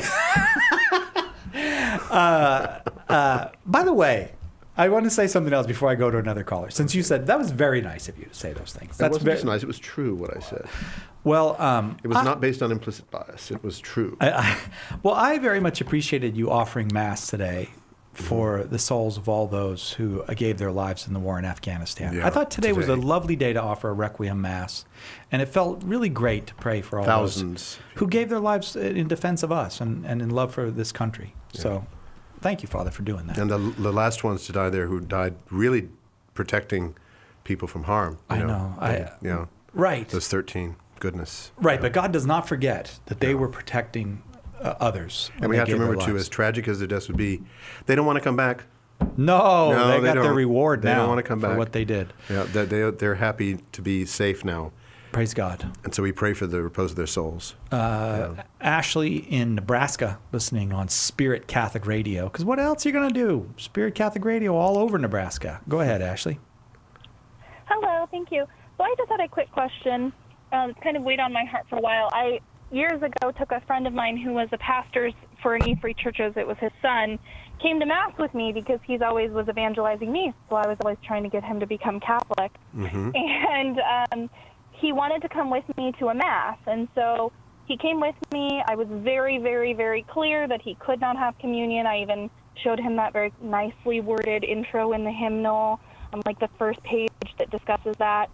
uh, uh, by the way, I want to say something else before I go to another caller. Since you said that was very nice of you to say those things. That That's wasn't very just nice. It was true what I said. well. Um, It was I, not based on implicit bias. It was true. I, I, well, I very much appreciated you offering mass today for the souls of all those who uh, gave their lives in the war in Afghanistan. Yeah, I thought today, was a today. lovely day to offer a requiem mass, and it felt really great to pray for all Thousands. those who gave their lives in defense of us and, and in love for this country. Yeah. So, thank you, Father, for doing that. And the, the last ones to die there who died really protecting people from harm. you I know. I- They- you know, Right. those thirteen. Goodness. Right, but God does not forget that they were protecting uh, others. when And we they have to gave their remember, too, lives. as tragic as their deaths would be, they don't want to come back. No, No, they they got their don't. reward They now don't want to come for back. what they did. Yeah, they, they, they're happy to be safe now. Praise God. And so we pray for the repose of their souls. Uh, Ashley in Nebraska, listening on Spirit Catholic Radio. Because what else are you going to do? Spirit Catholic Radio all over Nebraska. Go ahead, Ashley. Hello, thank you. So I just had a quick question. Um, it's kind of weighed on my heart for a while. I years ago took a friend of mine who was a pastor for an E-Free Churches. It was his son. Came to Mass with me because he's always was evangelizing me. So I was always trying to get him to become Catholic. Mm-hmm. And um, he wanted to come with me to a Mass. And so he came with me. I was very, very, very clear that he could not have communion. I even showed him that very nicely worded intro in the hymnal, um, like the first page that discusses that.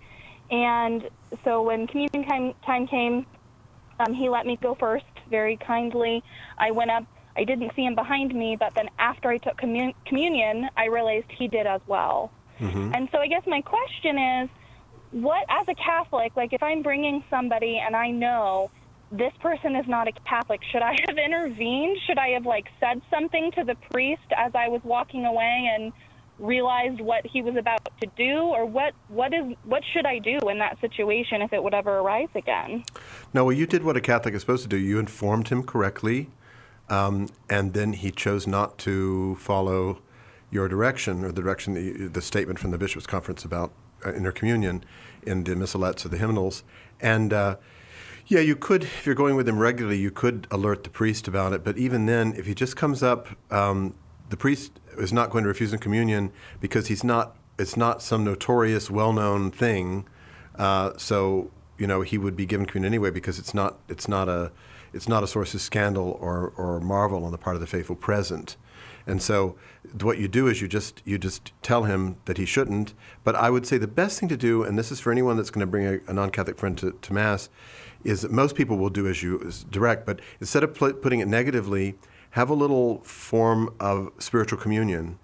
And so when communion time, time came, um, he let me go first very kindly. I went up. I didn't see him behind me, but then after I took commun- communion, I realized he did as well. Mm-hmm. And so I guess my question is, what, as a Catholic, like if I'm bringing somebody and I know this person is not a Catholic, should I have intervened? Should I have, like, said something to the priest as I was walking away and realized what he was about to do? Or what, what is what should I do in that situation if it would ever arise again? No, well, you did what a Catholic is supposed to do. You informed him correctly, um, and then he chose not to follow your direction or the direction, that you, the statement from the Bishops' Conference about uh, intercommunion in the missalettes or the hymnals. And uh, yeah, you could, if you're going with him regularly, you could alert the priest about it. But even then, if he just comes up, um, the priest is not going to refuse him communion because he's not. It's not some notorious, well-known thing. Uh, so you know he would be given communion anyway because it's not. It's not a. It's not a source of scandal or or marvel on the part of the faithful present. And so what you do is you just you just tell him that he shouldn't. But I would say the best thing to do, and this is for anyone that's going to bring a, a non-Catholic friend to, to Mass, is that most people will do as you as direct. But instead of pl- putting it negatively, have a little form of spiritual communion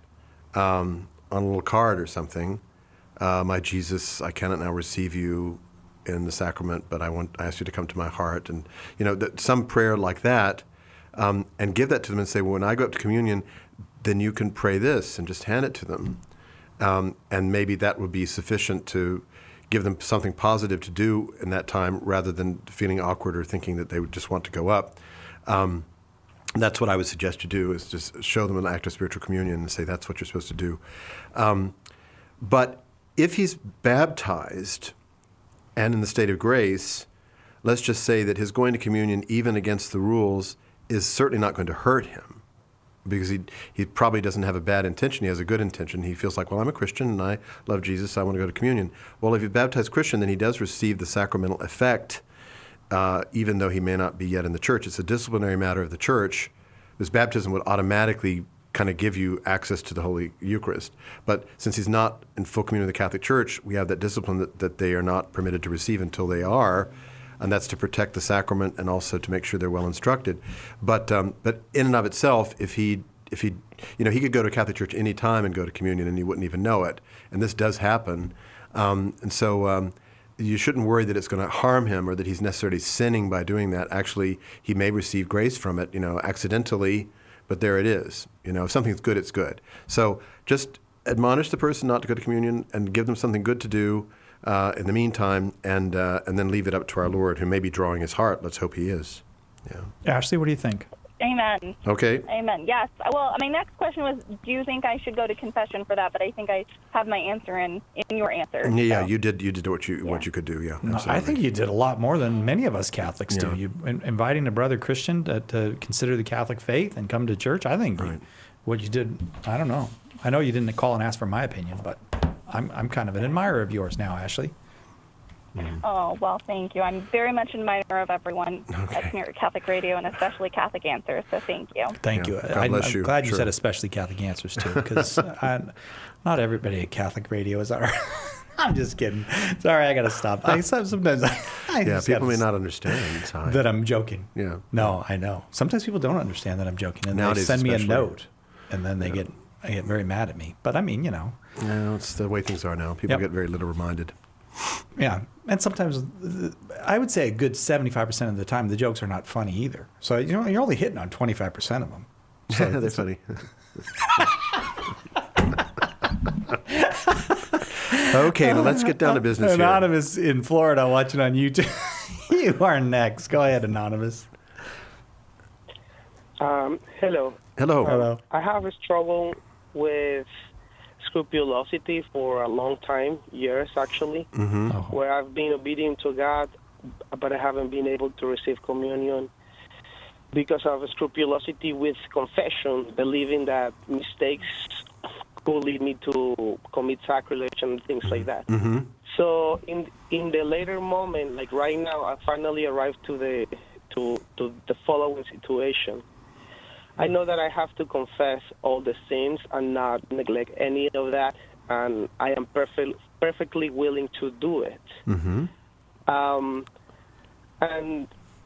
um, on a little card or something. Uh, my Jesus, I cannot now receive you in the sacrament, but I want I ask you to come to my heart, and you know that some prayer like that, um, and give that to them and say, well, when I go up to communion, then you can pray this, and just hand it to them, um, and maybe that would be sufficient to give them something positive to do in that time, rather than feeling awkward or thinking that they would just want to go up. Um, that's what I would suggest you do: is just show them an act of spiritual communion and say that's what you're supposed to do. Um, but if he's baptized and in the state of grace, let's just say that his going to communion, even against the rules, is certainly not going to hurt him, because he he probably doesn't have a bad intention. He has a good intention. He feels like, well, I'm a Christian and I love Jesus, so I want to go to communion. Well, if he's baptized Christian, then he does receive the sacramental effect, uh, even though he may not be yet in the church. It's a disciplinary matter of the church. This baptism would automatically kind of give you access to the Holy Eucharist. But since he's not in full communion with the Catholic Church, we have that discipline that, that they are not permitted to receive until they are, and that's to protect the sacrament and also to make sure they're well instructed. But um, but in and of itself, if he if he, you know, he could go to Catholic Church any time and go to communion and he wouldn't even know it. And this does happen. Um, and so um, you shouldn't worry that it's going to harm him or that he's necessarily sinning by doing that. Actually, he may receive grace from it, you know, accidentally, but there it is. You know, if something's good, it's good. So just admonish the person not to go to communion and give them something good to do uh, in the meantime, and uh, and then leave it up to our Lord, who may be drawing his heart. Let's hope he is. Yeah. Ashley, what do you think? Amen. Okay. Amen. Yes. Well, my next question was, do you think I should go to confession for that? But I think I have my answer in, in your answer. Yeah, so. you did you did what you what you could do. Yeah. No, absolutely. I think you did a lot more than many of us Catholics Yeah. do. You in, inviting a brother Christian to, to consider the Catholic faith and come to church. I think Right. you, what you did. I don't know. I know you didn't call and ask for my opinion, but I'm I'm kind of an admirer of yours now, Ashley. Oh, well, thank you. I'm very much an admirer of everyone at Spirit Catholic Radio, and especially Catholic Answers, so thank you. Thank Yeah. you. God I, bless I'm you. glad you Sure. said especially Catholic Answers too, because not everybody at Catholic Radio is our. I'm just kidding. Sorry, I got to stop. I, sometimes I, I Yeah, just people gotta may not understand Ty. that I'm joking. Yeah. No, I know. Sometimes people don't understand that I'm joking, and Nowadays they send me a especially. note, and then they Yeah. get I get very mad at me. But I mean, you know, Yeah, it's the way things are now. People Yep. get very literal minded. yeah. And sometimes uh, I would say a good seventy-five percent of the time the jokes are not funny either. So you know, you're only hitting on twenty-five percent of them. So They're it's- funny. Okay, now let's get down to business here. Anonymous in Florida watching on YouTube. You are next. Go ahead, Anonymous. Um, hello. Hello. Hello. I have a struggle with scrupulosity for a long time, years actually, Mm-hmm. where I've been obedient to God, but I haven't been able to receive communion because of scrupulosity with confession, believing that mistakes could lead me to commit sacrilege and things like that. Mm-hmm. So in in the later moment, like right now, I finally arrived to the to to the following situation. I know that I have to confess all the sins and not neglect any of that, and I am perfect, perfectly willing to do it. Mm-hmm. Um, and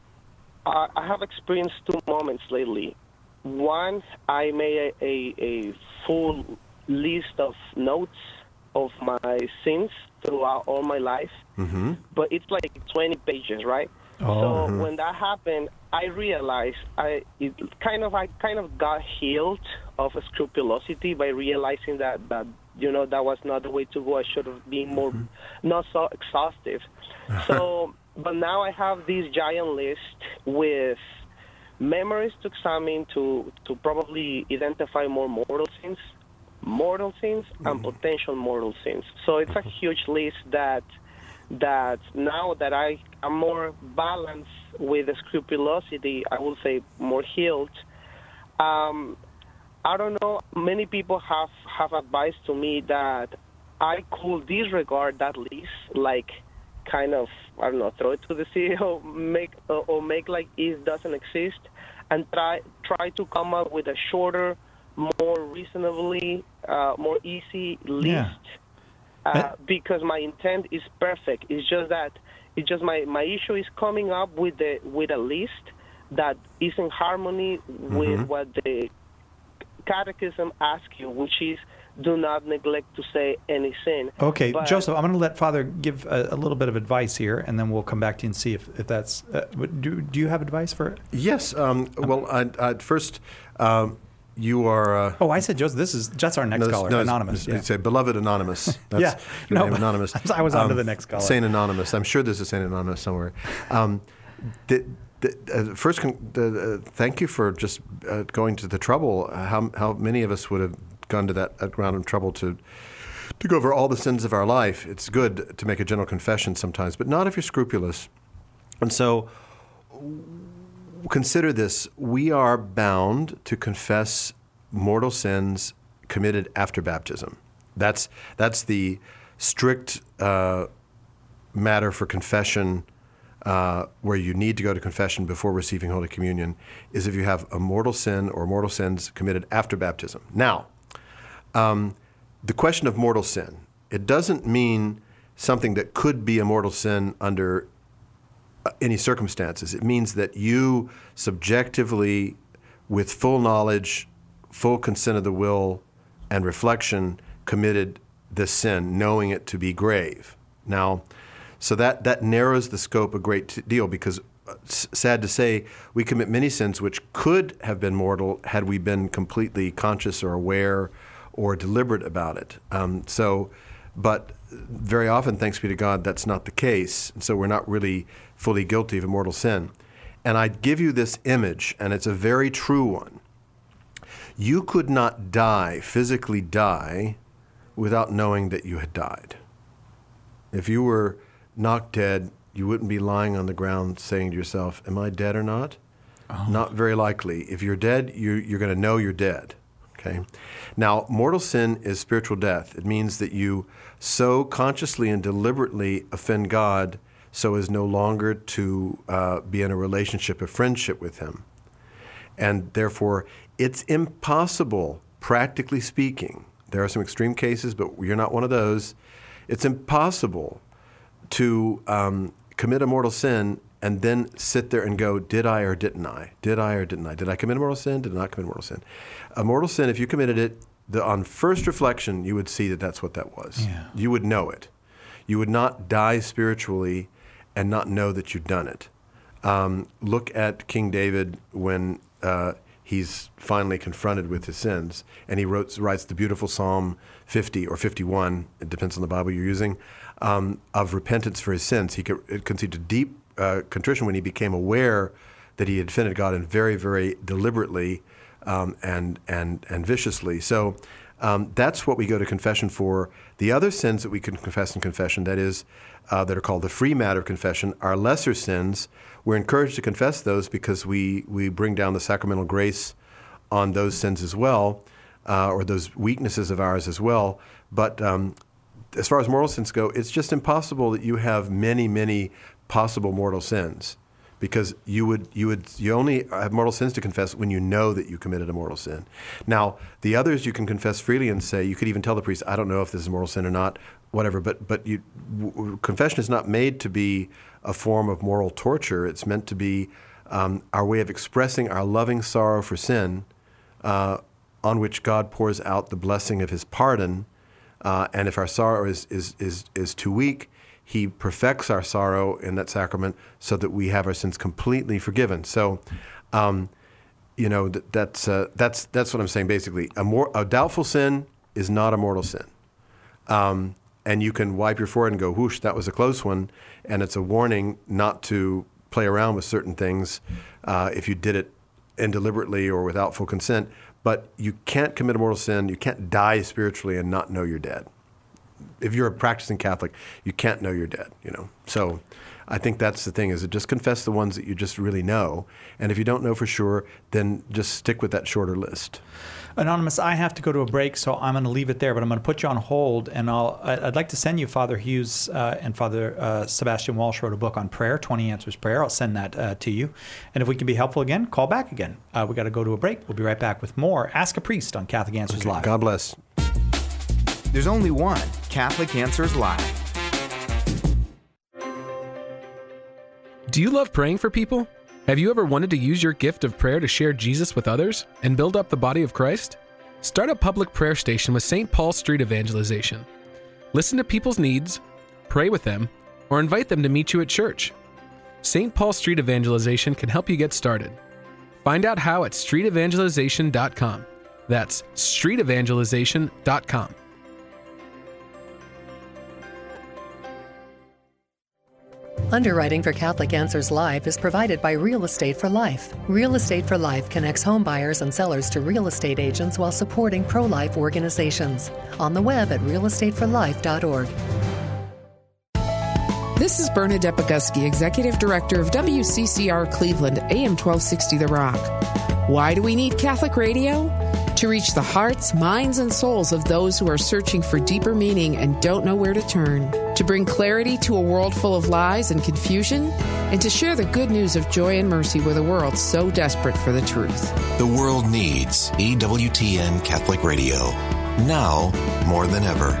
I, I have experienced two moments lately. One, I made a, a, a full list of notes of my sins throughout all my life, Mm-hmm. but it's like twenty pages, right? Oh. So Mhm. when that happened, I realized I it kind of I kind of got healed of scrupulosity by realizing that that you know that was not the way to go. I should have been more not so exhaustive. So, but now I have this giant list with memories to examine to to probably identify more mortal sins, mortal sins, and potential mortal sins. So it's a huge list that that now that I am more balanced with the scrupulosity, I will say more healed. Um, I don't know. Many people have have advised to me that I could disregard that list, like kind of I don't know, throw it to the sea or make uh, or make like it doesn't exist, and try try to come up with a shorter, more reasonably, uh, more easy list. Yeah. Uh, because my intent is perfect. It's just that it's just my, my issue is coming up with the with a list that is in harmony with Mhm. what the catechism asks you, which is do not neglect to say any sin. Okay, But- Joseph, I'm going to let Father give a, a little bit of advice here, and then we'll come back to you and see if, if that's. Uh, what- do, do you have advice for it? Yes. Um, well, I'd, I'd first, um, you are. Uh, Oh, I said Joseph. This is that's our next no, this- caller, no, it's- Anonymous. It's, yeah. it's a beloved Anonymous. That's Yeah, your no, name, Anonymous. I was on to the next caller. Saint Anonymous. I'm sure there's a Saint Anonymous somewhere. Um, the, the, uh, first, con- the, uh, thank you for just uh, going to the trouble. Uh, how how many of us would have gone to that round of trouble to to go over all the sins of our life? It's good to make a general confession sometimes, but not if you're scrupulous. And so, consider this: we are bound to confess mortal sins committed after baptism. That's that's the strict uh, matter for confession, uh, where you need to go to confession before receiving Holy Communion, is if you have a mortal sin or mortal sins committed after baptism. Now, um, the question of mortal sin, it doesn't mean something that could be a mortal sin under uh, any circumstances. It means that you subjectively, with full knowledge, full consent of the will and reflection, committed this sin, knowing it to be grave. Now, so that, that narrows the scope a great deal, because uh, sad to say, we commit many sins which could have been mortal had we been completely conscious or aware or deliberate about it. Um, so, but very often, thanks be to God, that's not the case. And so we're not really fully guilty of a mortal sin. And I give you this image, and it's a very true one. You could not die, physically die, without knowing that you had died. If you were knocked dead, you wouldn't be lying on the ground saying to yourself, am I dead or not? Oh. Not very likely. If you're dead, you're, you're going to know you're dead. Okay. Now, mortal sin is spiritual death. It means that you so consciously and deliberately offend God so as no longer to uh, be in a relationship of friendship with him. And therefore, it's impossible, practically speaking, there are some extreme cases, but you're not one of those, it's impossible to um, commit a mortal sin and then sit there and go, did I or didn't I? Did I or didn't I? Did I commit a mortal sin? Did I not commit a mortal sin? A mortal sin, if you committed it, the, on first reflection, you would see that that's what that was. Yeah. You would know it. You would not die spiritually and not know that you'd done it. Um, look at King David when uh, he's finally confronted with his sins, and he wrote, writes the beautiful Psalm fifty or fifty-one, it depends on the Bible you're using, um, of repentance for his sins. He conceived a deep uh, contrition when he became aware that he had offended God, and very, very deliberately um, and and and viciously. So um, that's what we go to confession for. The other sins that we can confess in confession, that is, uh, that are called the free matter of confession, are lesser sins. We're encouraged to confess those because we, we bring down the sacramental grace on those sins as well, uh, or those weaknesses of ours as well. But um, as far as mortal sins go, it's just impossible that you have many, many possible mortal sins, because you would you would you only have mortal sins to confess when you know that you committed a mortal sin. Now, the others you can confess freely and say, you could even tell the priest, I don't know if this is a mortal sin or not, whatever. But but you, w- confession is not made to be a form of moral torture. It's meant to be um, our way of expressing our loving sorrow for sin, uh, on which God pours out the blessing of his pardon. Uh, and if our sorrow is, is is is too weak, he perfects our sorrow in that sacrament so that we have our sins completely forgiven. So, um, you know, that, that's uh, that's that's what I'm saying. Basically, a more a doubtful sin is not a mortal sin. Um, And you can wipe your forehead and go, whoosh, that was a close one. And it's a warning not to play around with certain things uh, if you did it indeliberately or without full consent. But you can't commit a mortal sin. You can't die spiritually and not know you're dead. If you're a practicing Catholic, you can't know you're dead, you know. So I think that's the thing, is to just confess the ones that you just really know. And if you don't know for sure, then just stick with that shorter list. Anonymous, I have to go to a break, so I'm going to leave it there, but I'm going to put you on hold, and I'll, I'd like to send you Father Hughes uh, and Father uh, Sebastian Walsh wrote a book on prayer, twenty Answers Prayer. I'll send that uh, to you. And if we can be helpful again, call back again. Uh, we got to go to a break. We'll be right back with more Ask a Priest on Catholic Answers Okay, Live. God bless. There's only one Catholic Answers Live. Do you love praying for people? Have you ever wanted to use your gift of prayer to share Jesus with others and build up the body of Christ? Start a public prayer station with Saint Paul Street Evangelization. Listen to people's needs, pray with them, or invite them to meet you at church. Saint Paul Street Evangelization can help you get started. Find out how at street evangelization dot com. That's street evangelization dot com. Underwriting for Catholic Answers Live is provided by Real Estate for Life. Real Estate for Life connects home buyers and sellers to real estate agents while supporting pro-life organizations. On the web at real estate for life dot org. This is Bernadette Boguski, Executive Director of W C C R Cleveland, A M twelve sixty The Rock. Why do we need Catholic radio? To reach the hearts, minds, and souls of those who are searching for deeper meaning and don't know where to turn. To bring clarity to a world full of lies and confusion, and to share the good news of joy and mercy with a world so desperate for the truth. The world needs E W T N Catholic Radio, now more than ever.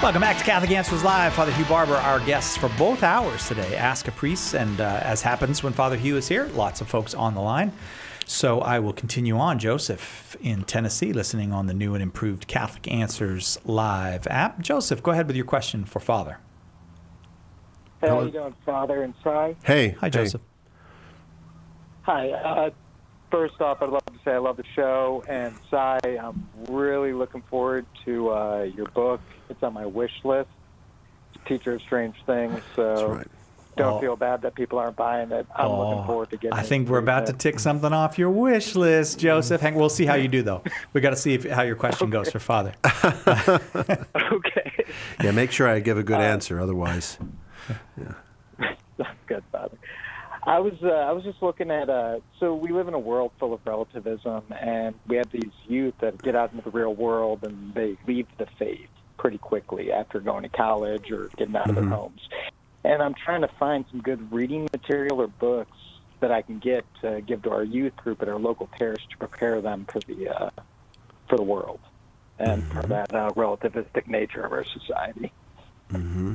Welcome back to Catholic Answers Live. Father Hugh Barber, our guest for both hours today. Ask a Priest, and uh, as happens when Father Hugh is here, lots of folks on the line. So I will continue on. Joseph in Tennessee, listening on the new and improved Catholic Answers Live app. Joseph, go ahead with your question for Father. Hey, how you doing, Father and Si? Hey. Hi, Joseph. Hi. Uh, first off, I'd love to say I love the show, and Si, I'm really looking forward to uh, your book. It's on my wish list. Teacher of Strange Things. So right. don't Oh. feel bad that people aren't buying it. I'm Oh, looking forward to getting I it. think we're about to tick something off your wish list, Joseph. Hang, we'll see how you do, though. We got to see if, how your question goes for Father. Okay. Yeah, make sure I give a good answer. Otherwise, That's good, Father. I was uh, I was just looking at uh, so we live in a world full of relativism, and we have these youth that get out into the real world and they leave the faith pretty quickly after going to college or getting out of Mm-hmm. their homes. And I'm trying to find some good reading material or books that I can get to give to our youth group at our local parish to prepare them for the uh, for the world and Mm-hmm. for that uh, relativistic nature of our society. hmm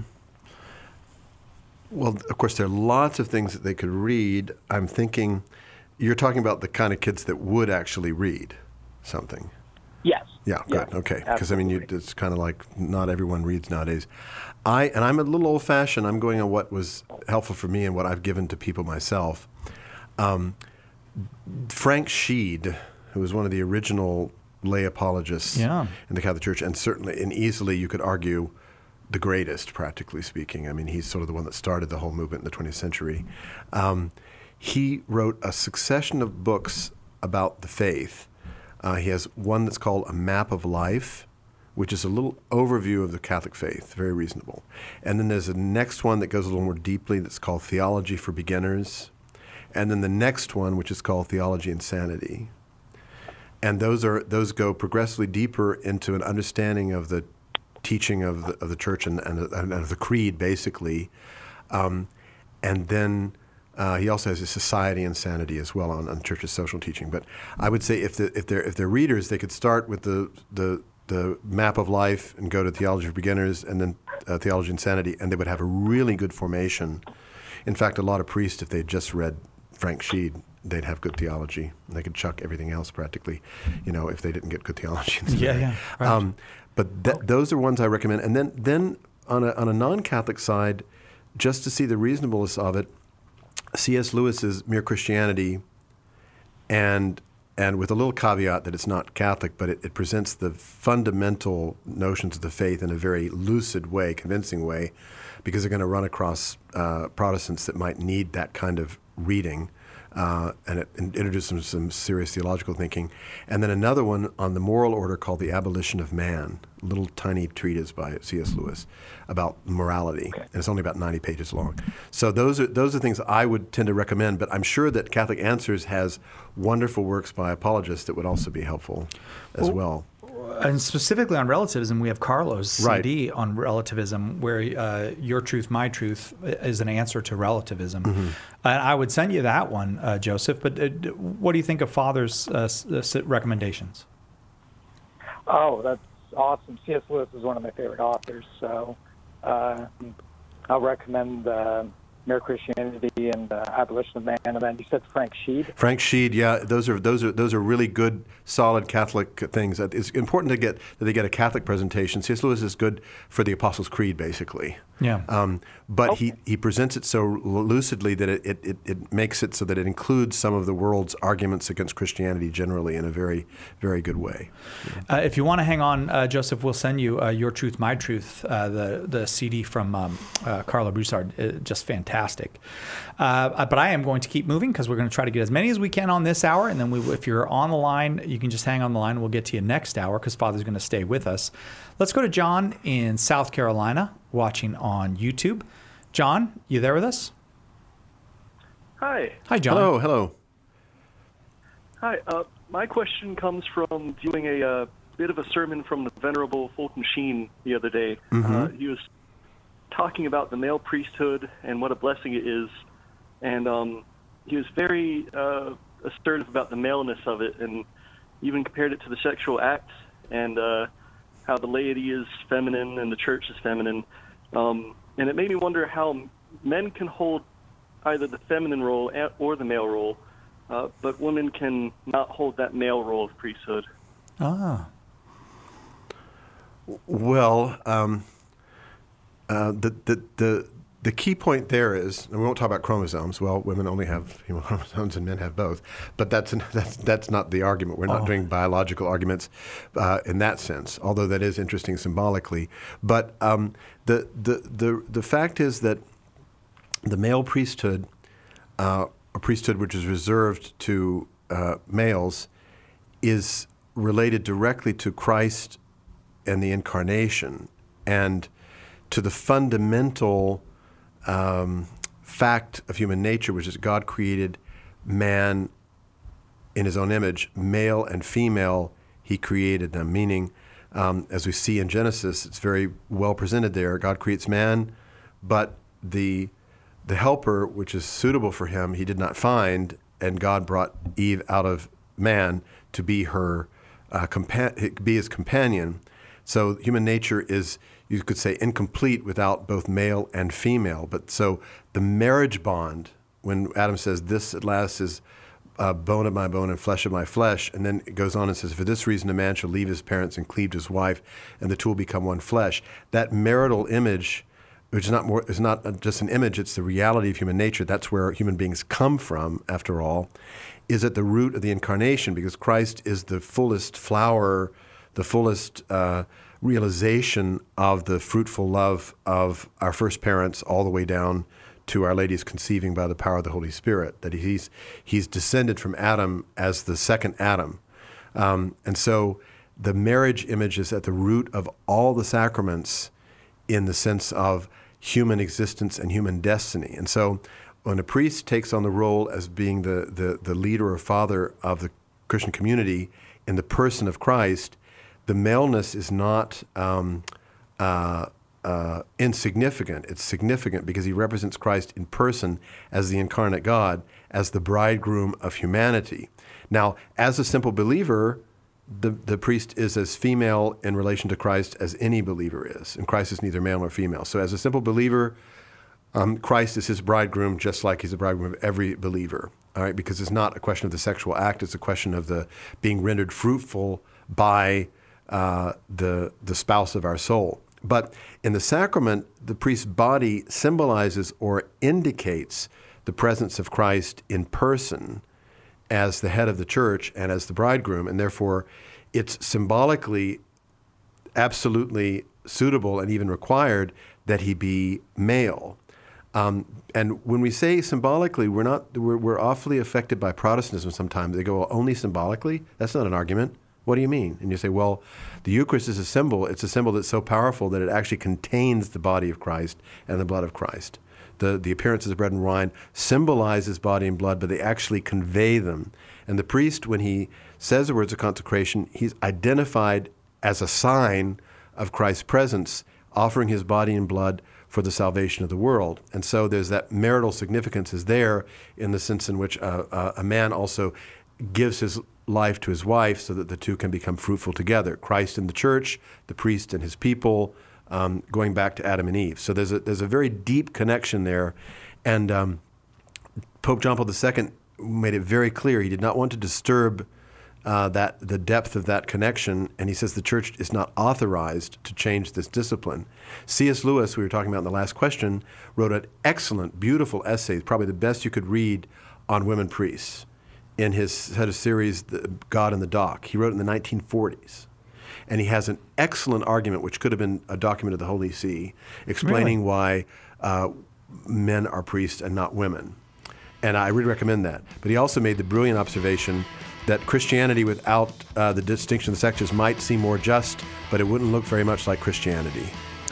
Well, of course, there are lots of things that they could read. I'm thinking, you're talking about the kind of kids that would actually read something. Yes. Yeah, good. Yes, Okay. Because, I mean, you, it's kind of like not everyone reads nowadays. I And I'm a little old-fashioned. I'm going on what was helpful for me and what I've given to people myself. Um, Frank Sheed, who was one of the original lay apologists Yeah. in the Catholic Church, and certainly and easily you could argue the greatest, practically speaking. I mean, he's sort of the one that started the whole movement in the twentieth century. Um, he wrote a succession of books about the faith. Uh, he has one that's called A Map of Life, which is a little overview of the Catholic faith, very reasonable. And then there's a next one that goes a little more deeply that's called Theology for Beginners. And then the next one, which is called Theology and Sanity. And those are those go progressively deeper into an understanding of the teaching of the, of the church and, and, and of the creed, basically. Um, and then uh, he also has a Society and Sanity as well on, on the church's social teaching. But I would say if, the, if, they're, if they're readers, they could start with the, the, the Map of Life and go to Theology for Beginners and then uh, Theology and Sanity, and they would have a really good formation. In fact, a lot of priests, if they'd just read Frank Sheed, they'd have good theology. And they could chuck everything else practically, you know, if they didn't get good theology. Yeah, yeah, right. Um, but th- those are ones I recommend. And then, then on a, on a non-Catholic side, just to see the reasonableness of it, C S Lewis's Mere Christianity, and and with a little caveat that it's not Catholic, but it, it presents the fundamental notions of the faith in a very lucid way, convincing way, because they're going to run across uh, Protestants that might need that kind of reading. Uh, and it introduces some, some serious theological thinking. And then another one on the moral order called The Abolition of Man, a little tiny treatise by C S Lewis about morality. Okay. And it's only about ninety pages long. So those are those are things I would tend to recommend, but I'm sure that Catholic Answers has wonderful works by apologists that would also be helpful as well. And specifically on relativism, we have Carlo's Right. C D on relativism, where uh, Your Truth, My Truth is an answer to relativism. Mm-hmm. And I would send you that one, uh, Joseph. But uh, what do you think of Father's uh, s- recommendations? Oh, that's awesome. C S Lewis is one of my favorite authors, so uh, I'll recommend uh, Mere Christianity and uh, Abolition of Man. And then you said Frank Sheed. Frank Sheed, yeah, those are those are those are really good, solid Catholic things. It's important to get that they get a Catholic presentation. C S Lewis is good for the Apostles' Creed, basically. Yeah. Um, but he, he presents it so lucidly that it, it, it makes it so that it includes some of the world's arguments against Christianity generally in a very, very good way. Uh, if you want to hang on, uh, Joseph, we'll send you uh, Your Truth, My Truth, uh, the the C D from um, uh, Carlo Broussard. Uh, just fantastic. Uh, but I am going to keep moving because we're going to try to get as many as we can on this hour. And then we, if you're on the line, you can just hang on the line. We'll get to you next hour because Father's going to stay with us. Let's go to John in South Carolina, watching on YouTube. John, you there with us? Hi. Hi, John. Hello, hello. Hi. Uh, my question comes from viewing a uh, bit of a sermon from the Venerable Fulton Sheen the other day. Mm-hmm. Uh, he was talking about the male priesthood and what a blessing it is, and um, he was very uh, assertive about the maleness of it, and even compared it to the sexual act. And uh, how the laity is feminine and the church is feminine. Um, and it made me wonder how men can hold either the feminine role or the male role, uh, but women can not hold that male role of priesthood. Ah. Well, um, uh, the, the the the key point there is, and we won't talk about chromosomes. Well, women only have human chromosomes and men have both, but that's that's that's not the argument. We're not oh. doing biological arguments uh, in that sense, although that is interesting symbolically. But um, the, the the the fact is that the male priesthood, uh, a priesthood which is reserved to uh, males, is related directly to Christ and the incarnation, and to the fundamental um, fact of human nature, which is God created man in his own image, male and female, he created them. Meaning, um, as we see in Genesis, it's very well presented there. God creates man, but the the helper, which is suitable for him, he did not find, and God brought Eve out of man to be her uh, compa- be his companion. So human nature is, you could say, incomplete without both male and female. But so the marriage bond, when Adam says, this at last is uh, bone of my bone and flesh of my flesh, and then it goes on and says, for this reason a man shall leave his parents and cleave to his wife, and the two will become one flesh. That marital image, which is not more, is not just an image, it's the reality of human nature. That's where human beings come from, after all, is at the root of the incarnation, because Christ is the fullest flower, the fullest uh, realization of the fruitful love of our first parents, all the way down to Our Lady's conceiving by the power of the Holy Spirit. That he's he's descended from Adam as the second Adam, um, and so the marriage image is at the root of all the sacraments, in the sense of human existence and human destiny. And so, when a priest takes on the role as being the the, the leader or father of the Christian community in the person of Christ, the maleness is not um, uh, uh, insignificant. It's significant because he represents Christ in person as the incarnate God, as the bridegroom of humanity. Now, as a simple believer, the, the priest is as female in relation to Christ as any believer is, and Christ is neither male nor female. So as a simple believer, um, Christ is his bridegroom, just like he's the bridegroom of every believer, all right? Because it's not a question of the sexual act, it's a question of the being rendered fruitful by Uh, the the spouse of our soul. But in the sacrament, the priest's body symbolizes or indicates the presence of Christ in person as the head of the church and as the bridegroom, and therefore it's symbolically absolutely suitable and even required that he be male. Um, and when we say symbolically, we're not we're, we're awfully affected by Protestantism sometimes. They go, well, only symbolically? That's not an argument. What do you mean? And you say, well, the Eucharist is a symbol. It's a symbol that's so powerful that it actually contains the body of Christ and the blood of Christ. The, the appearances of bread and wine symbolize his body and blood, but they actually convey them. And the priest, when he says the words of consecration, he's identified as a sign of Christ's presence, offering his body and blood for the salvation of the world. And so there's that marital significance is there, in the sense in which uh, uh, a man also gives his life to his wife so that the two can become fruitful together. Christ in the church, the priest and his people, um, going back to Adam and Eve. So there's a there's a very deep connection there. And um, Pope John Paul the Second made it very clear he did not want to disturb uh, that the depth of that connection, and he says the church is not authorized to change this discipline. C S Lewis, we were talking about in the last question, wrote an excellent, beautiful essay, probably the best you could read on women priests, in his set of series, God in the Dock. He wrote it in the nineteen forties. And he has an excellent argument, which could have been a document of the Holy See, explaining really? why uh, men are priests and not women. And I really recommend that. But he also made the brilliant observation that Christianity without uh, the distinction of the sexes might seem more just, but it wouldn't look very much like Christianity.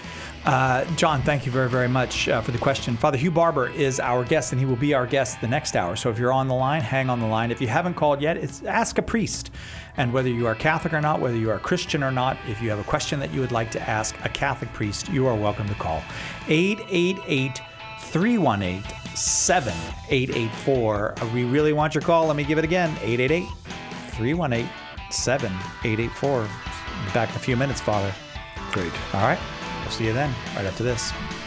Uh, John, thank you very, very much uh, for the question. Father Hugh Barber is our guest, and he will be our guest the next hour. So if you're on the line, hang on the line. If you haven't called yet, it's Ask a Priest. And whether you are Catholic or not, whether you are Christian or not, if you have a question that you would like to ask a Catholic priest, you are welcome to call. eight eight eight, three one eight, seven eight eight four. We really want your call. Let me give it again. eight eight eight, three one eight, seven eight eight four. be back in a few minutes, Father. Great. All right. We'll see you then, right after this.